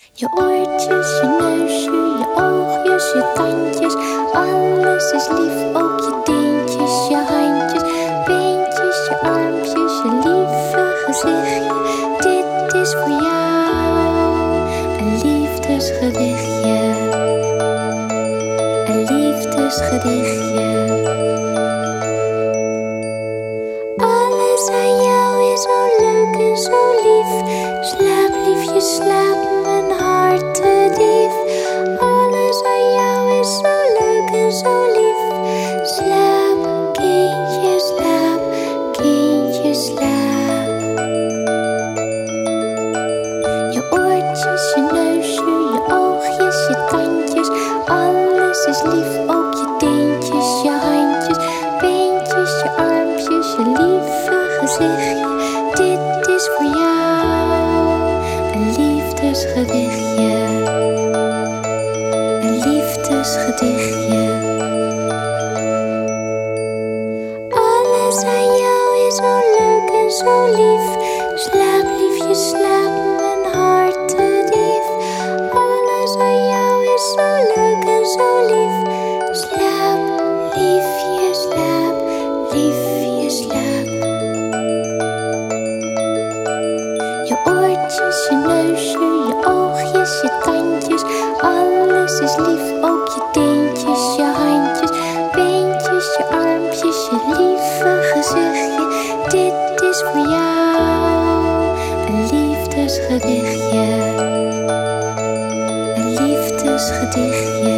Je oortjes, je neusje, je oogjes, je tandjes. Alles is lief, ook je teentjes, je handjes, beentjes, je armpjes, je lieve gezichtje. Dit is voor jou een liefdesgedichtje. Een liefdesgedichtje. Alles aan jou is zo leuk en zo lief. Slaap liefje, slaap mijn hartedief. Alles aan jou is zo leuk en zo lief. Slaap, kindje, slaap, kindje, slaap. Je oortjes, je neusje, je oogjes, je tandjes. Alles is lief, ook je teentjes, je handjes, beentjes, je armpjes, je lieve gezichtje. Dit is voor jou een liefdesgedichtje. Een liefdesgedichtje. Alles aan jou is zo leuk en zo lief. Slaap liefje, slaap mijn hartedief. Alles aan jou is zo leuk en zo lief. Slaap liefje, slaap, liefje, slaap. Je oortjes, je neusje, je oogjes, je tandjes. Alles is lief, ook je teentjes, je handjes, beentjes, je armpjes, je lieve gezichtje. Dit is voor jou een liefdesgedichtje. Een liefdesgedichtje.